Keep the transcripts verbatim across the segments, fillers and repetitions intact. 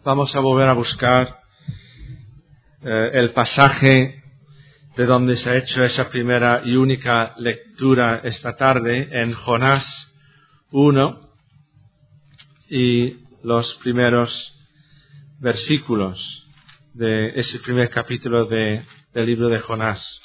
Vamos a volver a buscar eh, el pasaje de donde se ha hecho esa primera y única lectura esta tarde, en Jonás uno, y los primeros versículos de ese primer capítulo de, del libro de Jonás.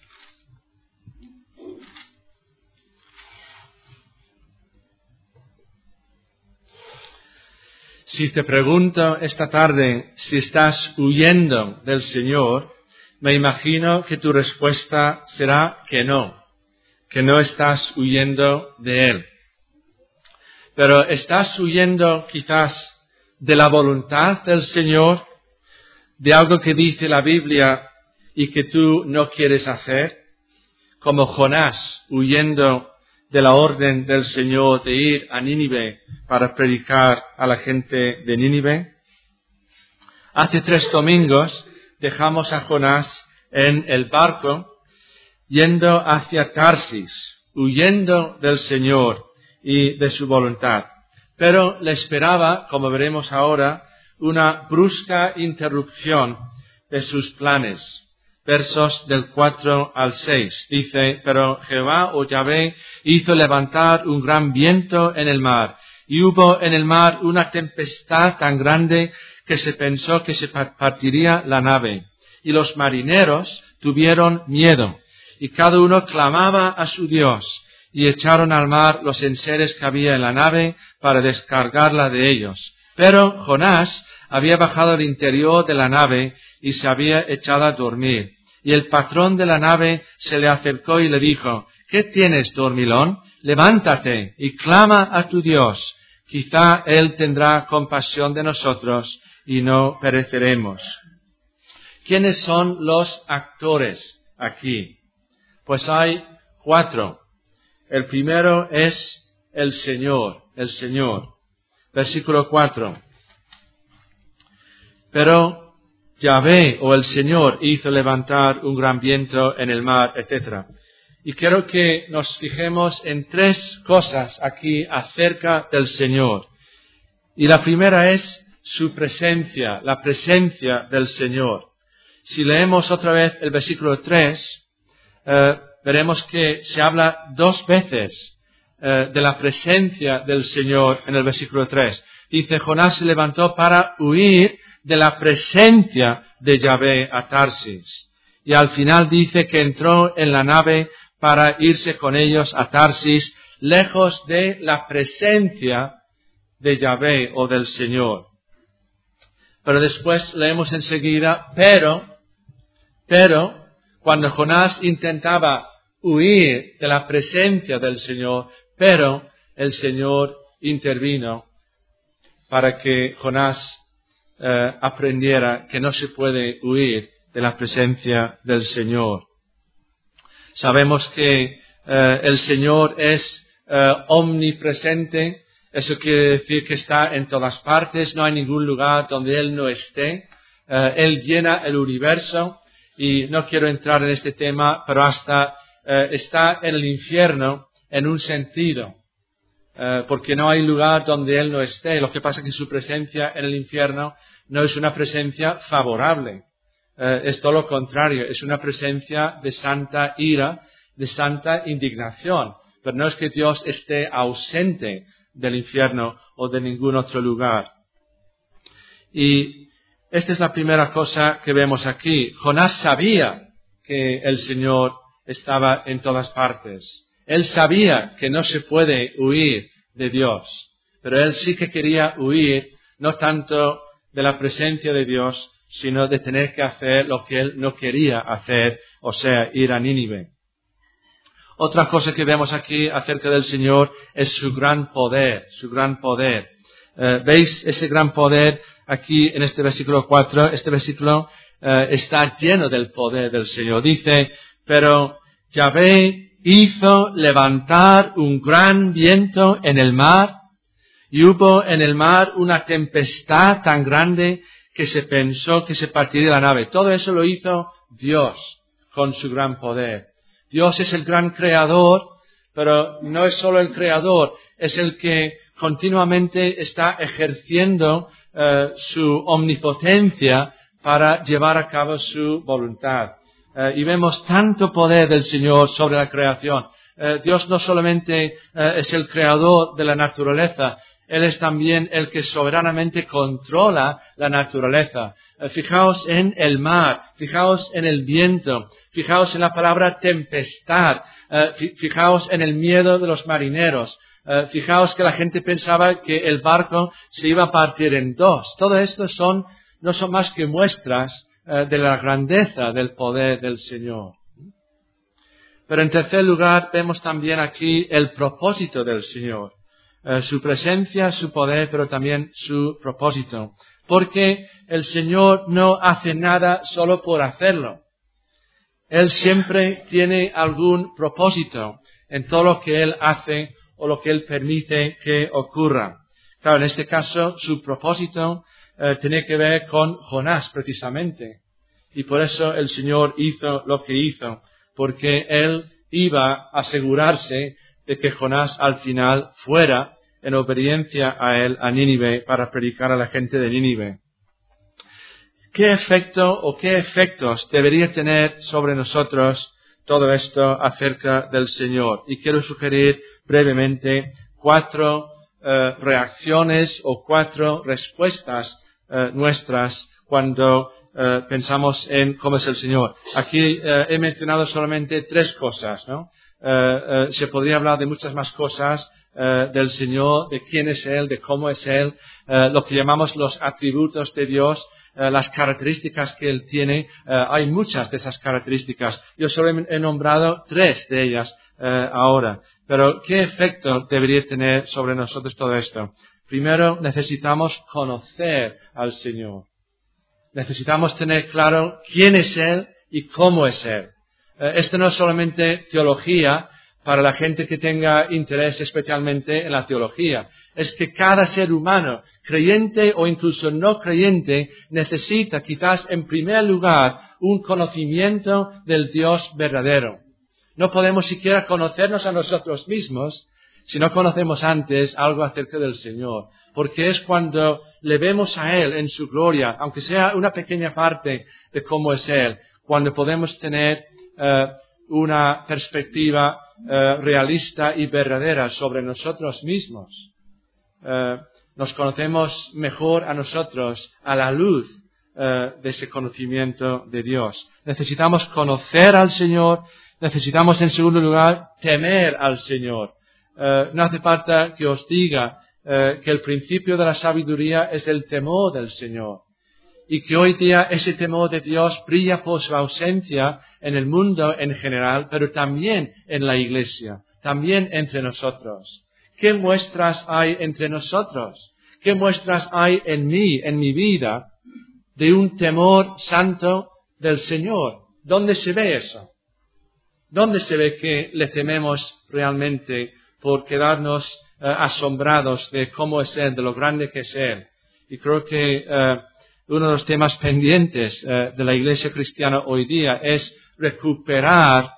Si te pregunto esta tarde si estás huyendo del Señor, me imagino que tu respuesta será que no, que no estás huyendo de Él. Pero ¿estás huyendo quizás de la voluntad del Señor, de algo que dice la Biblia y que tú no quieres hacer? Como Jonás huyendo de la orden del Señor de ir a Nínive para predicar a la gente de Nínive. Hace tres domingos dejamos a Jonás en el barco yendo hacia Tarsis, huyendo del Señor y de su voluntad. Pero le esperaba, como veremos ahora, una brusca interrupción de sus planes. Versos del cuatro al seis. Dice, pero Jehová o Yahvé hizo levantar un gran viento en el mar, y hubo en el mar una tempestad tan grande que se pensó que se partiría la nave. Y los marineros tuvieron miedo, y cada uno clamaba a su Dios, y echaron al mar los enseres que había en la nave para descargarla de ellos. Pero Jonás había bajado al interior de la nave y se había echado a dormir. Y el patrón de la nave se le acercó y le dijo, ¿qué tienes, dormilón? Levántate y clama a tu Dios. Quizá Él tendrá compasión de nosotros y no pereceremos. ¿Quiénes son los actores aquí? Pues hay cuatro. El primero es el Señor, el Señor. Versículo cuatro. Pero Yahvé o el Señor hizo levantar un gran viento en el mar, etcétera. Y quiero que nos fijemos en tres cosas aquí acerca del Señor. Y la primera es su presencia, la presencia del Señor. Si leemos otra vez el versículo tres, eh, veremos que se habla dos veces eh, de la presencia del Señor en el versículo tres. Dice, Jonás se levantó para huir de la presencia de Yahvé a Tarsis. Y al final dice que entró en la nave para irse con ellos a Tarsis, lejos de la presencia de Yahvé o del Señor. Pero después leemos enseguida, pero, pero, cuando Jonás intentaba huir de la presencia del Señor, pero el Señor intervino para que Jonás Eh, aprendiera que no se puede huir de la presencia del Señor. Sabemos que eh, el Señor es eh, omnipresente. Eso quiere decir que está en todas partes, no hay ningún lugar donde Él no esté. Eh, Él llena el universo, y no quiero entrar en este tema, pero hasta eh, está en el infierno en un sentido. Uh, porque no hay lugar donde Él no esté. Lo que pasa es que su presencia en el infierno no es una presencia favorable. Uh, es todo lo contrario. Es una presencia de santa ira, de santa indignación. Pero no es que Dios esté ausente del infierno o de ningún otro lugar. Y esta es la primera cosa que vemos aquí. Jonás sabía que el Señor estaba en todas partes. Él sabía que no se puede huir de Dios, pero él sí que quería huir, no tanto de la presencia de Dios, sino de tener que hacer lo que él no quería hacer, o sea, ir a Nínive. Otra cosa que vemos aquí acerca del Señor es su gran poder, su gran poder. Eh, ¿Veis ese gran poder aquí en este versículo cuatro? Este versículo eh, está lleno del poder del Señor. Dice, pero Yahvé hizo levantar un gran viento en el mar, y hubo en el mar una tempestad tan grande que se pensó que se partiría la nave. Todo eso lo hizo Dios con su gran poder. Dios es el gran creador, pero no es solo el creador, es el que continuamente está ejerciendo uh, su omnipotencia para llevar a cabo su voluntad. Uh, y vemos tanto poder del Señor sobre la creación. Uh, Dios no solamente uh, es el creador de la naturaleza, Él es también el que soberanamente controla la naturaleza. Uh, fijaos en el mar, fijaos en el viento, fijaos en la palabra tempestad, uh, fijaos en el miedo de los marineros. Uh, fijaos que la gente pensaba que el barco se iba a partir en dos. Todo esto son, no son más que muestras uh, de la grandeza del poder del Señor. Pero en tercer lugar, vemos también aquí el propósito del Señor. Uh, su presencia, su poder, pero también su propósito. Porque el Señor no hace nada solo por hacerlo. Él siempre tiene algún propósito en todo lo que Él hace o lo que Él permite que ocurra. Claro, en este caso, su propósito eh, tiene que ver con Jonás, precisamente. Y por eso el Señor hizo lo que hizo, porque Él iba a asegurarse de que Jonás al final fuera en obediencia a Él, a Nínive, para predicar a la gente de Nínive. ¿Qué efecto o qué efectos debería tener sobre nosotros todo esto acerca del Señor? Y quiero sugerir brevemente cuatro uh, reacciones o cuatro respuestas uh, nuestras cuando uh, pensamos en cómo es el Señor. Aquí uh, he mencionado solamente tres cosas, ¿no? Uh, uh, se podría hablar de muchas más cosas uh, del Señor, de quién es Él, de cómo es Él, uh, lo que llamamos los atributos de Dios, uh, las características que Él tiene. Uh, hay muchas de esas características. Yo solo he nombrado tres de ellas uh, ahora. Pero, ¿qué efecto debería tener sobre nosotros todo esto? Primero, necesitamos conocer al Señor. Necesitamos tener claro quién es Él y cómo es Él. Eh, esto no es solamente teología para la gente que tenga interés especialmente en la teología. Es que cada ser humano, creyente o incluso no creyente, necesita quizás en primer lugar un conocimiento del Dios verdadero. No podemos siquiera conocernos a nosotros mismos si no conocemos antes algo acerca del Señor. Porque es cuando le vemos a Él en su gloria, aunque sea una pequeña parte de cómo es Él, cuando podemos tener uh, una perspectiva uh, realista y verdadera sobre nosotros mismos. Uh, nos conocemos mejor a nosotros a la luz uh, de ese conocimiento de Dios. Necesitamos conocer al Señor. Necesitamos, en segundo lugar, temer al Señor. Uh, no hace falta que os diga uh, que el principio de la sabiduría es el temor del Señor. Y que hoy día ese temor de Dios brilla por su ausencia en el mundo en general, pero también en la Iglesia, también entre nosotros. ¿Qué muestras hay entre nosotros? ¿Qué muestras hay en mí, en mi vida, de un temor santo del Señor? ¿Dónde se ve eso? ¿Dónde se ve que le tememos realmente por quedarnos uh, asombrados de cómo es Él, de lo grande que es Él? Y creo que uh, uno de los temas pendientes uh, de la Iglesia cristiana hoy día es recuperar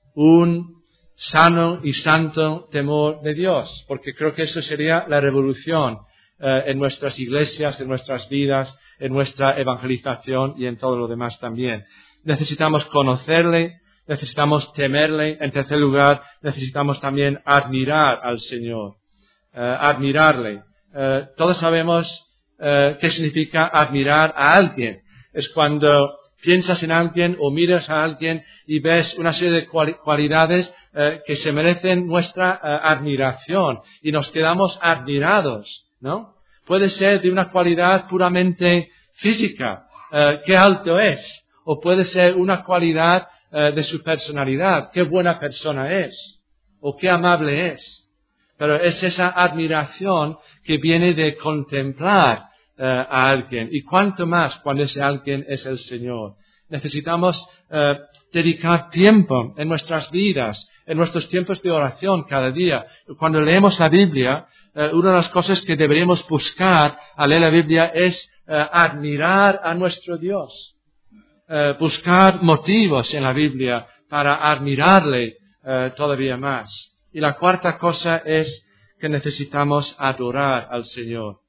un sano y santo temor de Dios, porque creo que eso sería la revolución uh, en nuestras iglesias, en nuestras vidas, en nuestra evangelización y en todo lo demás también. Necesitamos conocerle. Necesitamos temerle. En tercer lugar, necesitamos también admirar al Señor. Uh, admirarle. Uh, todos sabemos uh, qué significa admirar a alguien. Es cuando piensas en alguien o miras a alguien y ves una serie de cual- cualidades uh, que se merecen nuestra uh, admiración. Y nos quedamos admirados, ¿no? Puede ser de una cualidad puramente física. Uh, qué alto es. O puede ser una cualidad de su personalidad, qué buena persona es, o qué amable es. Pero es esa admiración que viene de contemplar uh, a alguien. Y cuánto más cuando ese alguien es el Señor. Necesitamos uh, dedicar tiempo en nuestras vidas, en nuestros tiempos de oración cada día. Cuando leemos la Biblia, uh, una de las cosas que deberíamos buscar al leer la Biblia es uh, admirar a nuestro Dios. Uh, buscar motivos en la Biblia para admirarle uh, todavía más. Y la cuarta cosa es que necesitamos adorar al Señor.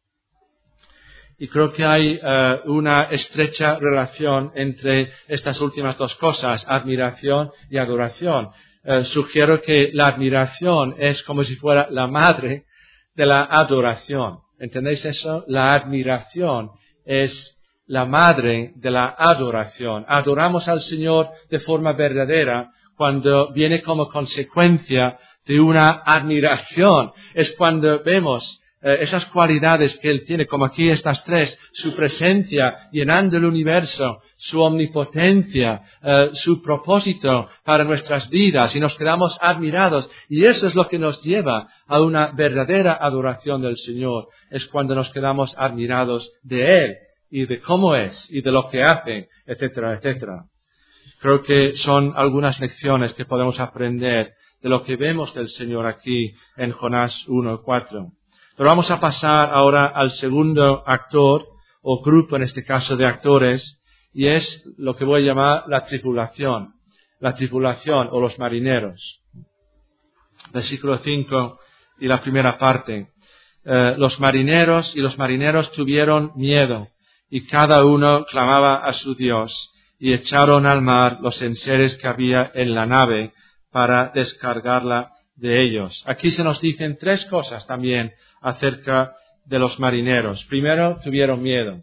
Y creo que hay uh, una estrecha relación entre estas últimas dos cosas, admiración y adoración. Uh, sugiero que la admiración es como si fuera la madre de la adoración. ¿Entendéis eso? La admiración es la madre de la adoración. Adoramos al Señor de forma verdadera cuando viene como consecuencia de una admiración. Es cuando vemos eh, esas cualidades que Él tiene, como aquí estas tres, su presencia llenando el universo, su omnipotencia, eh, su propósito para nuestras vidas, y nos quedamos admirados. Y eso es lo que nos lleva a una verdadera adoración del Señor. Es cuando nos quedamos admirados de Él y de cómo es y de lo que hace, etcétera, etcétera. Creo que son algunas lecciones que podemos aprender de lo que vemos del Señor aquí en Jonás uno cuatro. Pero vamos a pasar ahora al segundo actor, o grupo en este caso de actores, y es lo que voy a llamar la tripulación. La tripulación o los marineros. Versículo cinco y la primera parte. Eh, los marineros y los marineros tuvieron miedo, y cada uno clamaba a su Dios, y echaron al mar los enseres que había en la nave para descargarla de ellos. Aquí se nos dicen tres cosas también acerca de los marineros. Primero, tuvieron miedo.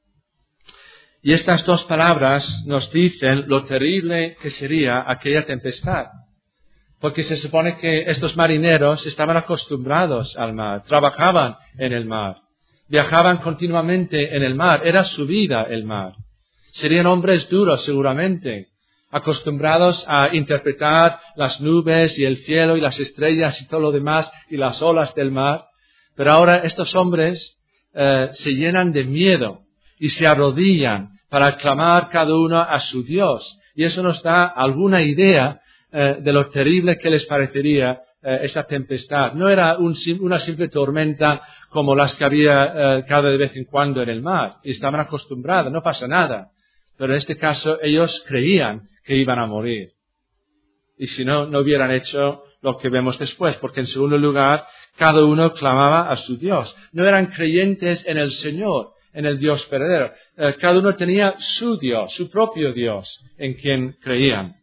Y estas dos palabras nos dicen lo terrible que sería aquella tempestad. Porque se supone que estos marineros estaban acostumbrados al mar, trabajaban en el mar, viajaban continuamente en el mar, era su vida el mar. Serían hombres duros seguramente, acostumbrados a interpretar las nubes y el cielo y las estrellas y todo lo demás y las olas del mar. Pero ahora estos hombres eh, se llenan de miedo y se arrodillan para clamar cada uno a su Dios. Y eso nos da alguna idea eh, de lo terrible que les parecería eh, esa tempestad. No era un, una simple tormenta como las que había eh, cada de vez en cuando en el mar. Y estaban acostumbrados, no pasa nada. Pero en este caso ellos creían que iban a morir. Y si no, no hubieran hecho lo que vemos después. Porque en segundo lugar, cada uno clamaba a su Dios. No eran creyentes en el Señor, en el Dios verdadero. Eh, cada uno tenía su Dios, su propio Dios, en quien creían.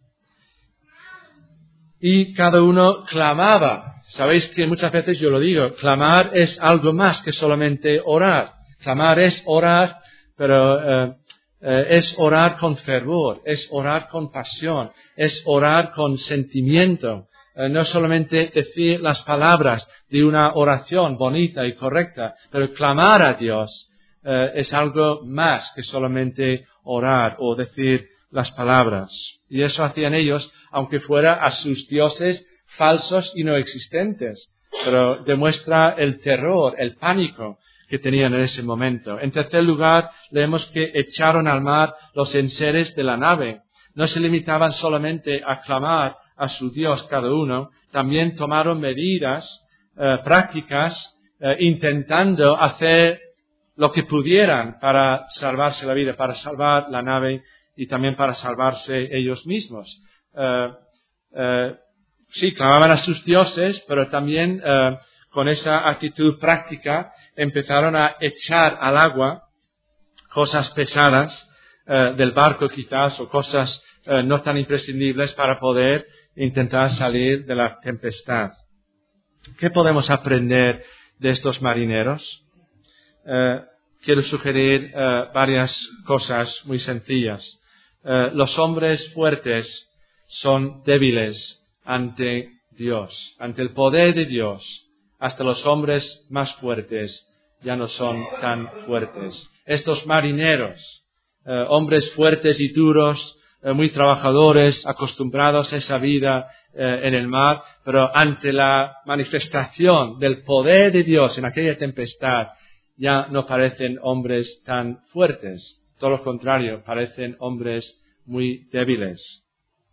Y cada uno clamaba. Sabéis que muchas veces yo lo digo, clamar es algo más que solamente orar. Clamar es orar, pero eh, eh, es orar con fervor, es orar con pasión, es orar con sentimiento. Eh, no solamente decir las palabras de una oración bonita y correcta, pero clamar a Dios eh, es algo más que solamente orar o decir las palabras. Y eso hacían ellos, aunque fuera a sus dioses falsos y no existentes. Pero demuestra el terror, el pánico que tenían en ese momento. En tercer lugar, leemos que echaron al mar los enseres de la nave. No se limitaban solamente a clamar a su Dios cada uno, también tomaron medidas eh, prácticas eh, intentando hacer lo que pudieran para salvarse la vida, para salvar la nave y también para salvarse ellos mismos. Eh, eh, sí, clamaban a sus dioses, pero también eh, con esa actitud práctica empezaron a echar al agua cosas pesadas eh, del barco quizás o cosas eh, no tan imprescindibles para poder intentar salir de la tempestad. ¿Qué podemos aprender de estos marineros? Eh, quiero sugerir eh, varias cosas muy sencillas. Eh, los hombres fuertes son débiles ante Dios, ante el poder de Dios. Hasta los hombres más fuertes ya no son tan fuertes. Estos marineros, eh, hombres fuertes y duros, eh, muy trabajadores, acostumbrados a esa vida eh, en el mar, pero ante la manifestación del poder de Dios en aquella tempestad, ya no parecen hombres tan fuertes. Todo lo contrario, parecen hombres muy débiles.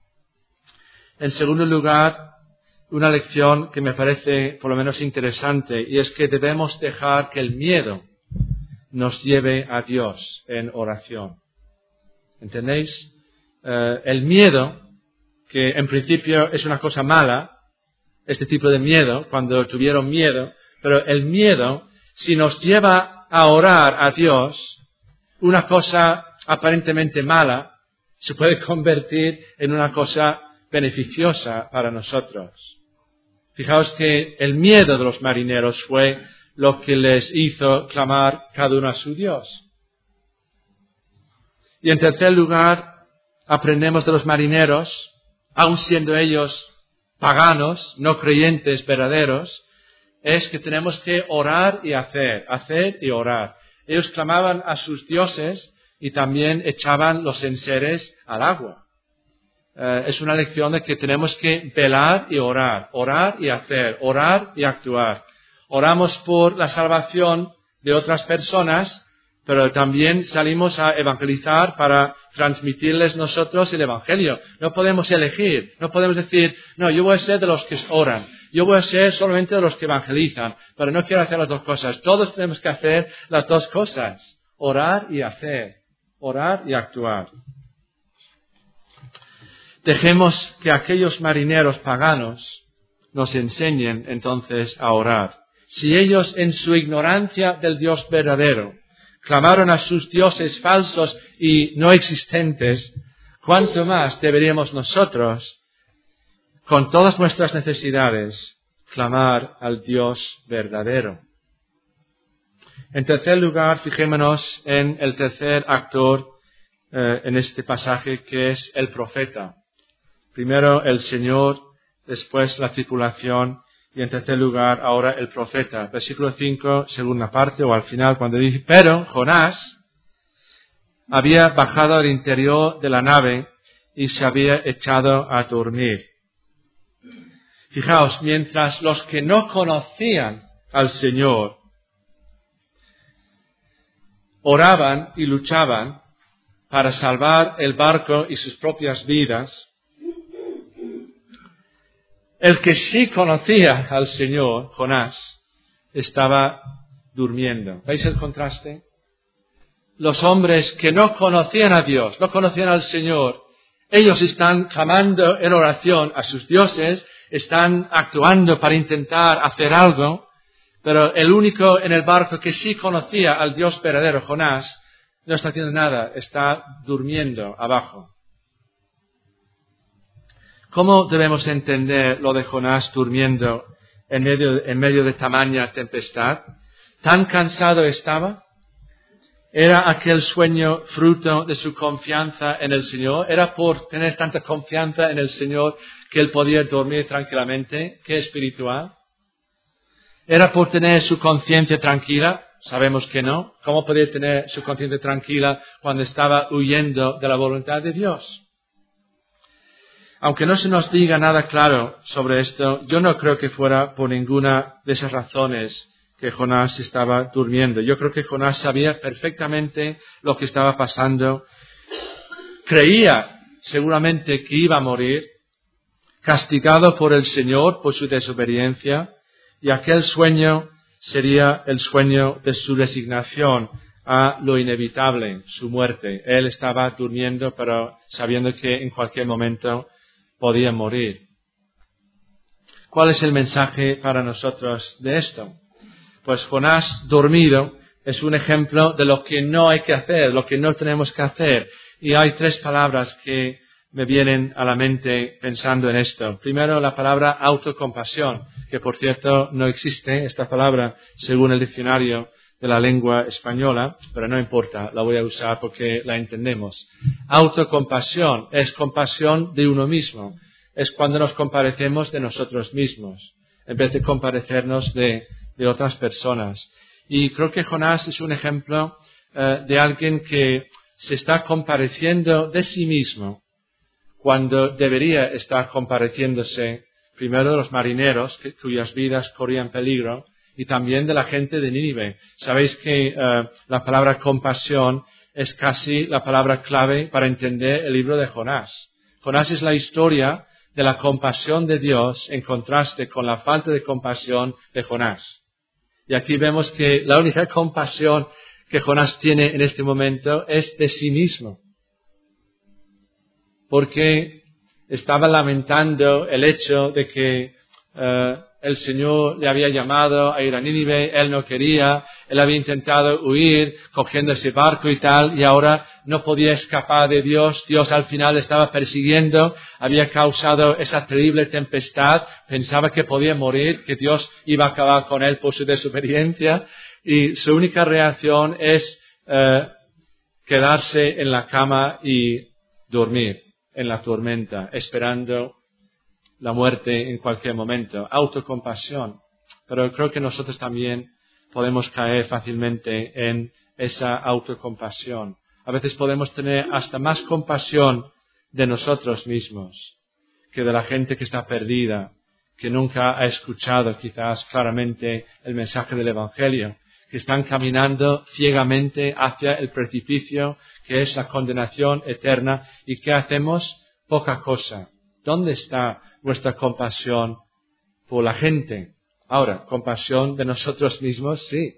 En segundo lugar, una lección que me parece por lo menos interesante, y es que debemos dejar que el miedo nos lleve a Dios en oración. ¿Entendéis? Uh, el miedo, que en principio es una cosa mala, este tipo de miedo, cuando tuvieron miedo, pero el miedo, si nos lleva a orar a Dios, una cosa aparentemente mala, se puede convertir en una cosa beneficiosa para nosotros. Fijaos que el miedo de los marineros fue lo que les hizo clamar cada uno a su Dios. Y en tercer lugar, aprendemos de los marineros, aun siendo ellos paganos, no creyentes verdaderos, es que tenemos que orar y hacer, hacer y orar. Ellos clamaban a sus dioses y también echaban los enseres al agua. Eh, es una lección de que tenemos que velar y orar, orar y hacer, orar y actuar. Oramos por la salvación de otras personas, pero también salimos a evangelizar para transmitirles nosotros el Evangelio. No podemos elegir, no podemos decir, no, yo voy a ser de los que oran, yo voy a ser solamente de los que evangelizan, pero no quiero hacer las dos cosas. Todos tenemos que hacer las dos cosas, orar y hacer, orar y actuar. Dejemos que aquellos marineros paganos nos enseñen entonces a orar. Si ellos en su ignorancia del Dios verdadero clamaron a sus dioses falsos y no existentes, ¿cuánto más deberíamos nosotros, con todas nuestras necesidades, clamar al Dios verdadero? En tercer lugar, fijémonos en el tercer actor eh, en este pasaje, que es el profeta. Primero el Señor, después la tripulación, y en tercer lugar, ahora el profeta. Versículo cinco, segunda parte, o al final, cuando dice, pero Jonás había bajado al interior de la nave y se había echado a dormir. Fijaos, mientras los que no conocían al Señor oraban y luchaban para salvar el barco y sus propias vidas, el que sí conocía al Señor, Jonás, estaba durmiendo. ¿Veis el contraste? Los hombres que no conocían a Dios, no conocían al Señor, ellos están clamando en oración a sus dioses, están actuando para intentar hacer algo, pero el único en el barco que sí conocía al Dios verdadero, Jonás, no está haciendo nada, está durmiendo abajo. ¿Cómo debemos entender lo de Jonás durmiendo en medio, en medio de tamaña tempestad? ¿Tan cansado estaba? ¿Era aquel sueño fruto de su confianza en el Señor? ¿Era por tener tanta confianza en el Señor que él podía dormir tranquilamente? ¿Qué espiritual? ¿Era por tener su conciencia tranquila? Sabemos que no. ¿Cómo podía tener su conciencia tranquila cuando estaba huyendo de la voluntad de Dios? Aunque no se nos diga nada claro sobre esto, yo no creo que fuera por ninguna de esas razones que Jonás estaba durmiendo. Yo creo que Jonás sabía perfectamente lo que estaba pasando. Creía seguramente que iba a morir, castigado por el Señor por su desobediencia, y aquel sueño sería el sueño de su resignación a lo inevitable, su muerte. Él estaba durmiendo, pero sabiendo que en cualquier momento podía morir. ¿Cuál es el mensaje para nosotros de esto? Pues Jonás dormido es un ejemplo de lo que no hay que hacer, lo que no tenemos que hacer. Y hay tres palabras que me vienen a la mente pensando en esto. Primero, la palabra autocompasión, que por cierto no existe esta palabra según el diccionario de la lengua española, pero no importa, la voy a usar porque la entendemos. Autocompasión es compasión de uno mismo. Es cuando nos compadecemos de nosotros mismos, en vez de compadecernos de, de otras personas. Y creo que Jonás es un ejemplo uh, de alguien que se está compadeciendo de sí mismo, cuando debería estar compadeciéndose primero de los marineros que, cuyas vidas corrían peligro, y también de la gente de Nínive. Sabéis que uh, la palabra compasión es casi la palabra clave para entender el libro de Jonás. Jonás es la historia de la compasión de Dios en contraste con la falta de compasión de Jonás. Y aquí vemos que la única compasión que Jonás tiene en este momento es de sí mismo, porque estaba lamentando el hecho de que eh, el Señor le había llamado a ir a Nínive, él no quería, él había intentado huir cogiendo ese barco y tal, y ahora no podía escapar de Dios. Dios al final le estaba persiguiendo, había causado esa terrible tempestad, pensaba que podía morir, que Dios iba a acabar con él por su desobediencia, y su única reacción es eh, quedarse en la cama y dormir en la tormenta, esperando la muerte en cualquier momento. Autocompasión. Pero creo que nosotros también podemos caer fácilmente en esa autocompasión. A veces podemos tener hasta más compasión de nosotros mismos que de la gente que está perdida, que nunca ha escuchado quizás claramente el mensaje del Evangelio, que están caminando ciegamente hacia el precipicio que es la condenación eterna. ¿Y qué hacemos? Poca cosa. ¿Dónde está vuestra compasión por la gente? Ahora, compasión de nosotros mismos, sí.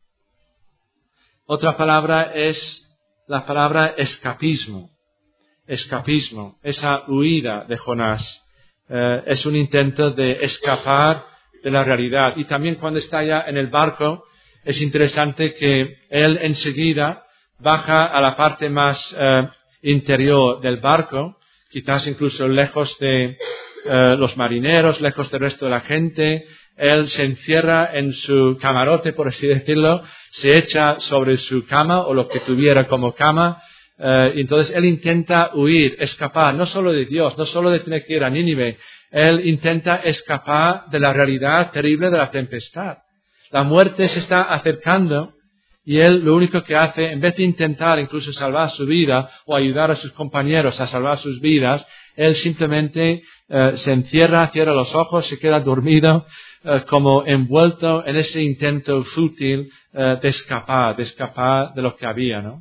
Otra palabra es la palabra escapismo. Escapismo, esa huida de Jonás, eh, es un intento de escapar de la realidad. Y también cuando está ya en el barco, es interesante que él enseguida baja a la parte más eh, interior del barco, quizás incluso lejos de eh, los marineros, lejos del resto de la gente. Él se encierra en su camarote, por así decirlo, se echa sobre su cama o lo que tuviera como cama. Eh, y entonces él intenta huir, escapar, no solo de Dios, no solo de tener que ir a Nínive. Él intenta escapar de la realidad terrible de la tempestad. La muerte se está acercando y él lo único que hace, en vez de intentar incluso salvar su vida o ayudar a sus compañeros a salvar sus vidas, él simplemente eh, se encierra, cierra los ojos, se queda dormido, eh, como envuelto en ese intento fútil eh, de escapar, de escapar de lo que había, ¿no?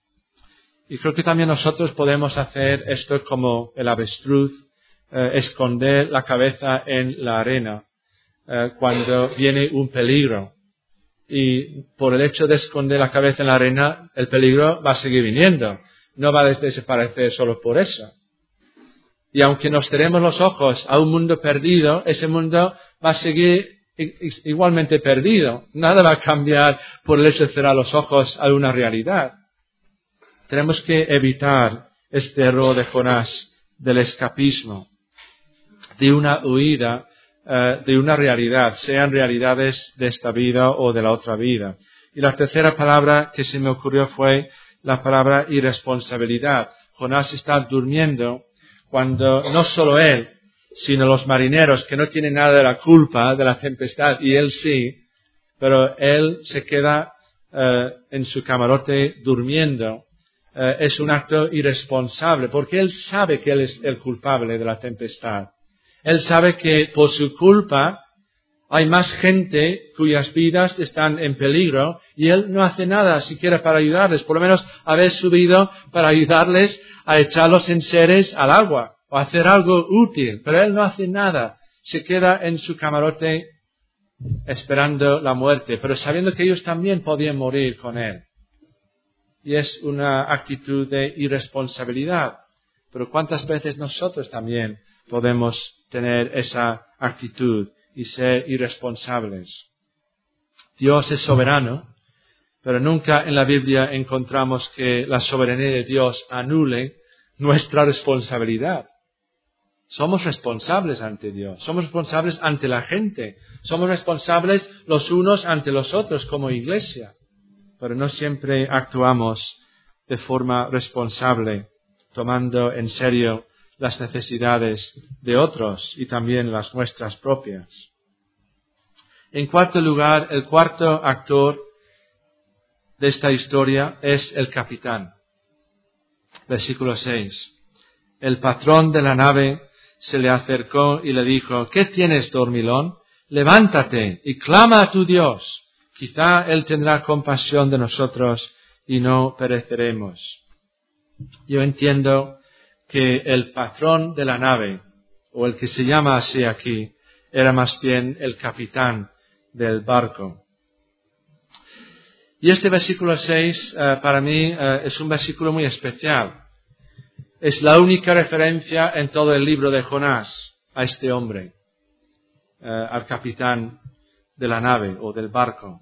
Y creo que también nosotros podemos hacer esto como el avestruz, eh, esconder la cabeza en la arena eh, cuando viene un peligro. Y por el hecho de esconder la cabeza en la arena, el peligro va a seguir viniendo. No va a desaparecer solo por eso. Y aunque nos cerremos los ojos a un mundo perdido, ese mundo va a seguir igualmente perdido. Nada va a cambiar por el hecho de cerrar los ojos a una realidad. Tenemos que evitar este error de Jonás, del escapismo, de una huida Uh, de una realidad, sean realidades de esta vida o de la otra vida. Y la tercera palabra que se me ocurrió fue la palabra irresponsabilidad. Jonás está durmiendo cuando no solo él, sino los marineros que no tienen nada de la culpa de la tempestad, y él sí, pero él se queda uh, en su camarote durmiendo. Uh, es un acto irresponsable porque él sabe que él es el culpable de la tempestad. Él sabe que por su culpa hay más gente cuyas vidas están en peligro y él no hace nada siquiera para ayudarles, por lo menos haber subido para ayudarles a echar los enseres al agua o hacer algo útil, pero él no hace nada, se queda en su camarote esperando la muerte, pero sabiendo que ellos también podían morir con él. Y es una actitud de irresponsabilidad, pero ¿cuántas veces nosotros también podemos tener esa actitud y ser irresponsables? Dios es soberano, pero nunca en la Biblia encontramos que la soberanía de Dios anule nuestra responsabilidad. Somos responsables ante Dios, somos responsables ante la gente, somos responsables los unos ante los otros como iglesia, pero no siempre actuamos de forma responsable, tomando en serio las necesidades de otros y también las nuestras propias. En cuarto lugar, el cuarto actor de esta historia es el capitán. Versículo seis. El patrón de la nave se le acercó y le dijo: ¿Qué tienes, dormilón? Levántate y clama a tu Dios. Quizá Él tendrá compasión de nosotros y no pereceremos. Yo entiendo que el patrón de la nave, o el que se llama así aquí, era más bien el capitán del barco. Y este versículo seis, uh, para mí, uh, es un versículo muy especial. Es la única referencia en todo el libro de Jonás a este hombre. eh, al capitán de la nave o del barco.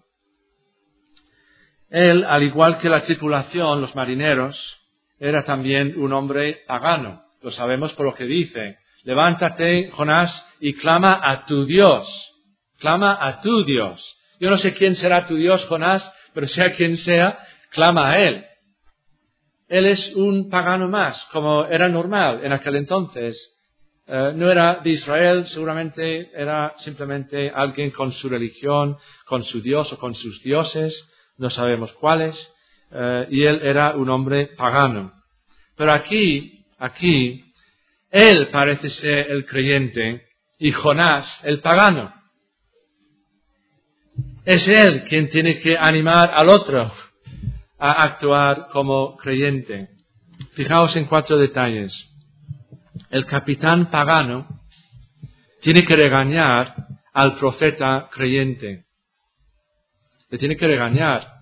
Él, al igual que la tripulación, los marineros, era también un hombre pagano. Lo sabemos por lo que dice. Levántate, Jonás, y clama a tu Dios. Clama a tu Dios. Yo no sé quién será tu Dios, Jonás, pero sea quien sea, clama a Él. Él es un pagano más, como era normal en aquel entonces. Uh, no era de Israel, seguramente era simplemente alguien con su religión, con su Dios o con sus dioses, no sabemos cuáles, uh, y él era un hombre pagano. Pero aquí, aquí, él parece ser el creyente y Jonás el pagano. Es él quien tiene que animar al otro a actuar como creyente. Fijaos en cuatro detalles. El capitán pagano tiene que regañar al profeta creyente. Le tiene que regañar.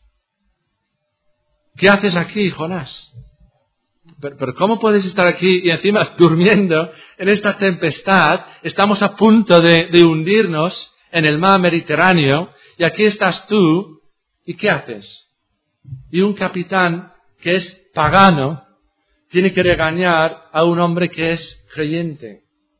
¿Qué haces aquí, Jonás? Pero, pero ¿cómo puedes estar aquí y encima durmiendo en esta tempestad? Estamos a punto de, de hundirnos en el mar Mediterráneo y aquí estás tú. ¿Y qué haces? Y un capitán que es pagano tiene que regañar a un hombre que es creyente.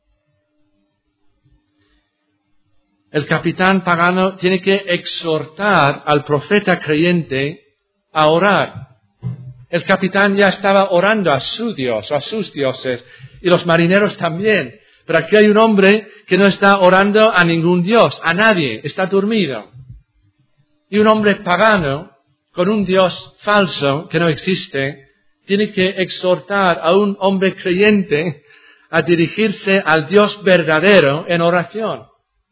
El capitán pagano tiene que exhortar al profeta creyente a orar. El capitán ya estaba orando a su Dios, a sus dioses, y los marineros también. Pero aquí hay un hombre que no está orando a ningún Dios, a nadie, está dormido. Y un hombre pagano, con un Dios falso que no existe, tiene que exhortar a un hombre creyente a dirigirse al Dios verdadero en oración.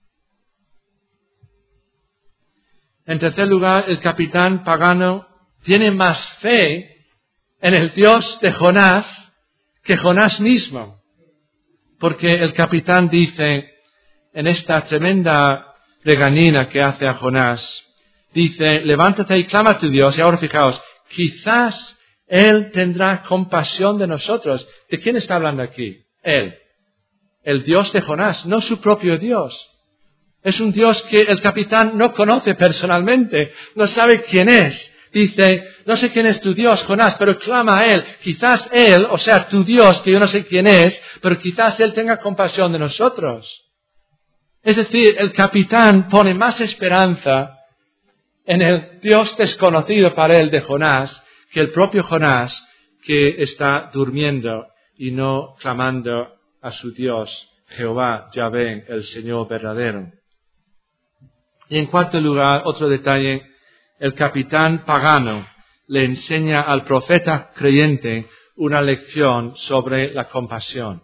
En tercer lugar, el capitán pagano tiene más fe en el Dios de Jonás que Jonás mismo. Porque el capitán dice, en esta tremenda regañina que hace a Jonás, dice, levántate y clama a tu Dios. Y ahora fijaos, quizás Él tendrá compasión de nosotros. ¿De quién está hablando aquí? Él. El Dios de Jonás, no su propio Dios. Es un Dios que el capitán no conoce personalmente, no sabe quién es. Dice, no sé quién es tu Dios, Jonás, pero clama a Él. Quizás Él, o sea, tu Dios, que yo no sé quién es, pero quizás Él tenga compasión de nosotros. Es decir, el capitán pone más esperanza en el Dios desconocido para él de Jonás, que el propio Jonás que está durmiendo y no clamando a su Dios, Jehová, Yahvé, el Señor verdadero. Y en cuarto lugar, otro detalle, el capitán pagano le enseña al profeta creyente una lección sobre la compasión.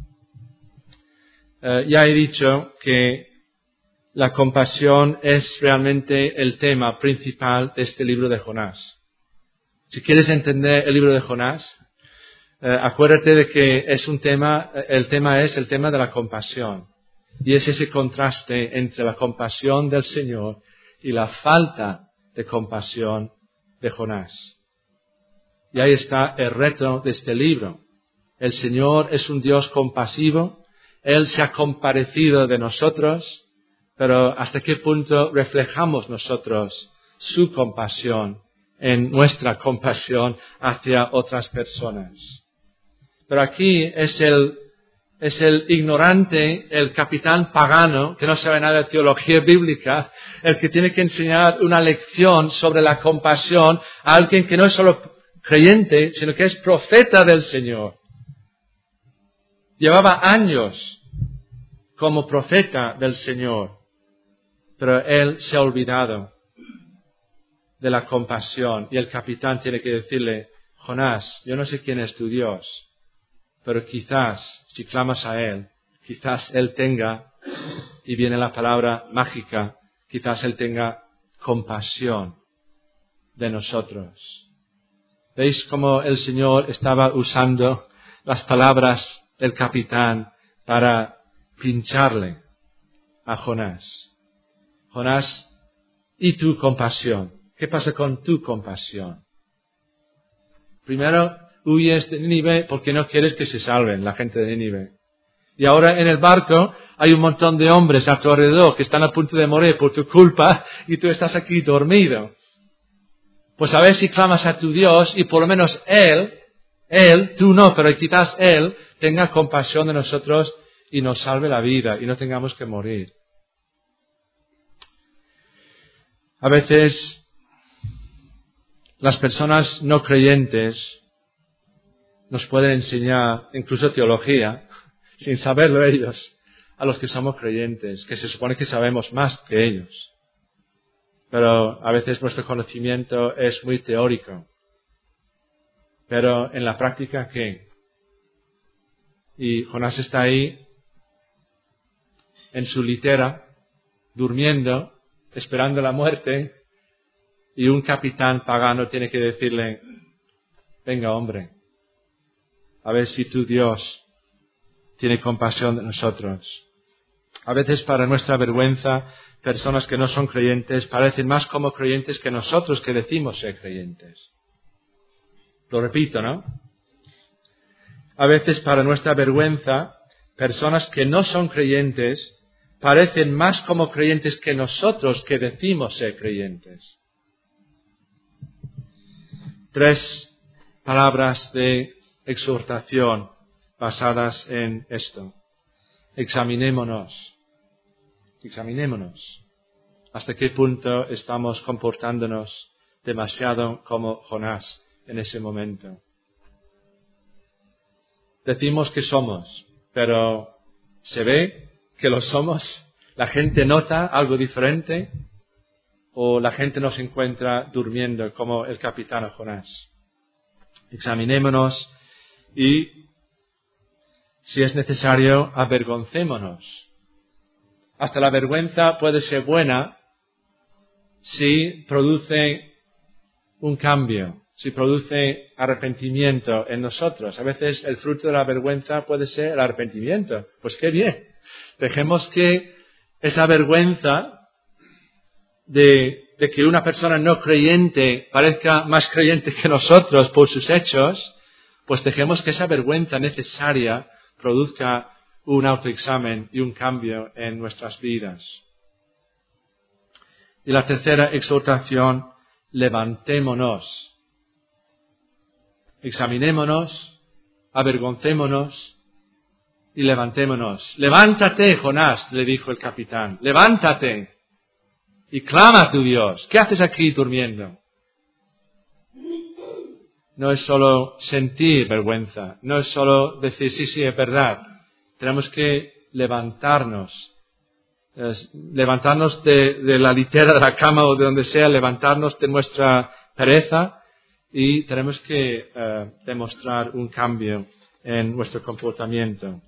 Eh, ya he dicho que la compasión es realmente el tema principal de este libro de Jonás. Si quieres entender el libro de Jonás, eh, acuérdate de que es un tema, el tema es el tema de la compasión. Y es ese contraste entre la compasión del Señor y la falta de compasión de Jonás. Y ahí está el reto de este libro. El Señor es un Dios compasivo. Él se ha compadecido de nosotros. Pero ¿hasta qué punto reflejamos nosotros su compasión en nuestra compasión hacia otras personas? Pero aquí es el, es el ignorante, el capitán pagano, que no sabe nada de teología bíblica, el que tiene que enseñar una lección sobre la compasión a alguien que no es solo creyente, sino que es profeta del Señor. Llevaba años como profeta del Señor. Pero él se ha olvidado de la compasión y el capitán tiene que decirle, Jonás, yo no sé quién es tu Dios, pero quizás, si clamas a Él, quizás Él tenga, y viene la palabra mágica, quizás Él tenga compasión de nosotros. ¿Veis cómo el Señor estaba usando las palabras del capitán para pincharle a Jonás? Jonás, ¿y tu compasión? ¿Qué pasa con tu compasión? Primero, huyes de Nínive porque no quieres que se salven la gente de Nínive. Y ahora en el barco hay un montón de hombres a tu alrededor que están a punto de morir por tu culpa y tú estás aquí dormido. Pues a ver si clamas a tu Dios y por lo menos Él, Él, tú no, pero quizás Él tenga compasión de nosotros y nos salve la vida y no tengamos que morir. A veces las personas no creyentes nos pueden enseñar incluso teología, sin saberlo ellos, a los que somos creyentes, que se supone que sabemos más que ellos. Pero a veces nuestro conocimiento es muy teórico. Pero en la práctica, ¿qué? Y Jonás está ahí, en su litera, durmiendo, esperando la muerte, y un capitán pagano tiene que decirle, venga hombre, a ver si tu Dios tiene compasión de nosotros. A veces para nuestra vergüenza, personas que no son creyentes parecen más como creyentes que nosotros que decimos ser creyentes. Lo repito, ¿no? A veces para nuestra vergüenza, personas que no son creyentes parecen más como creyentes que nosotros que decimos ser creyentes. Tres palabras de exhortación basadas en esto. Examinémonos. Examinémonos. ¿Hasta qué punto estamos comportándonos demasiado como Jonás en ese momento? Decimos que somos, pero ¿se ve que lo somos? ¿La gente nota algo diferente? ¿O la gente nos encuentra durmiendo como el capitán Jonás? Examinémonos y, si es necesario, avergoncémonos. Hasta la vergüenza puede ser buena si produce un cambio, si produce arrepentimiento en nosotros. A veces el fruto de la vergüenza puede ser el arrepentimiento. Pues qué bien. Dejemos que esa vergüenza de, de que una persona no creyente parezca más creyente que nosotros por sus hechos, pues dejemos que esa vergüenza necesaria produzca un autoexamen y un cambio en nuestras vidas. Y la tercera exhortación, levantémonos. Examinémonos, avergoncémonos y levantémonos. Levántate, Jonás, le dijo el capitán, levántate y clama a tu Dios. ¿Qué haces aquí durmiendo? No es solo sentir vergüenza, no es solo decir, sí, sí, es verdad. Tenemos que levantarnos, es, levantarnos de, de la litera de la cama o de donde sea, levantarnos de nuestra pereza y tenemos que uh, demostrar un cambio en nuestro comportamiento.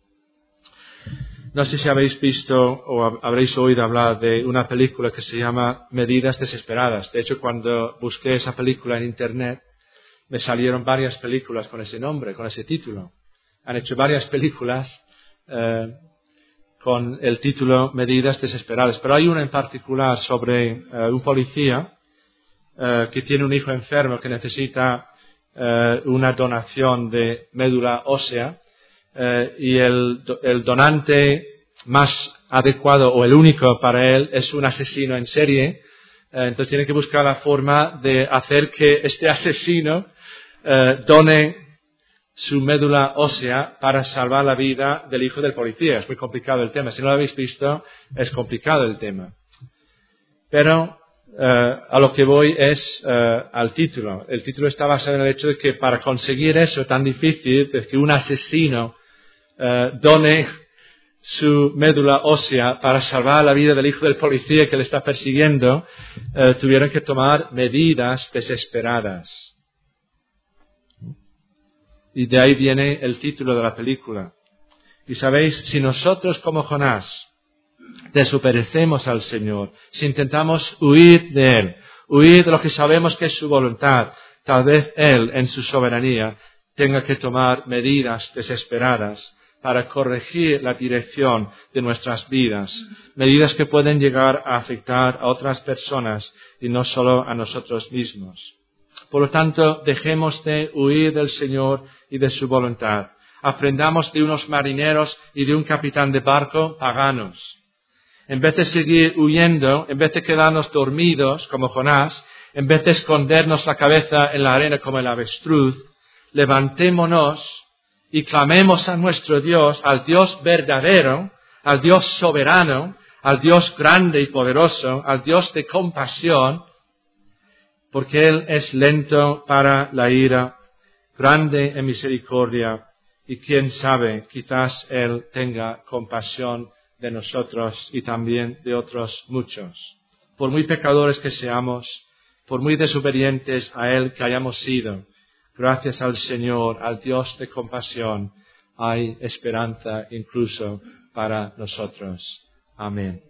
No sé si habéis visto o habréis oído hablar de una película que se llama Medidas Desesperadas. De hecho, cuando busqué esa película en Internet, me salieron varias películas con ese nombre, con ese título. Han hecho varias películas eh, con el título Medidas Desesperadas. Pero hay una en particular sobre eh, un policía eh, que tiene un hijo enfermo que necesita eh, una donación de médula ósea eh, y el, el donante más adecuado o el único para él es un asesino en serie. Eh, entonces tiene que buscar la forma de hacer que este asesino eh, done su médula ósea para salvar la vida del hijo del policía. Es muy complicado el tema. Si no lo habéis visto, es complicado el tema. Pero eh, a lo que voy es eh, al título. El título está basado en el hecho de que para conseguir eso tan difícil, de que un asesino eh, done su médula ósea para salvar la vida del hijo del policía que le está persiguiendo, eh, tuvieron que tomar medidas desesperadas. Y de ahí viene el título de la película. Y sabéis, si nosotros como Jonás desobedecemos al Señor, si intentamos huir de Él, huir de lo que sabemos que es su voluntad, tal vez Él, en su soberanía, tenga que tomar medidas desesperadas para corregir la dirección de nuestras vidas, medidas que pueden llegar a afectar a otras personas y no solo a nosotros mismos. Por lo tanto, dejemos de huir del Señor y de su voluntad. aprendamos de unos marineros y de un capitán de barco paganos. En vez de seguir huyendo, en vez de quedarnos dormidos como Jonás, en vez de escondernos la cabeza en la arena como el avestruz, levantémonos y clamemos a nuestro Dios, al Dios verdadero, al Dios soberano, al Dios grande y poderoso, al Dios de compasión, porque Él es lento para la ira, grande en misericordia, y quién sabe, quizás Él tenga compasión de nosotros y también de otros muchos. Por muy pecadores que seamos, por muy desobedientes a Él que hayamos sido, gracias al Señor, al Dios de compasión, hay esperanza incluso para nosotros. Amén.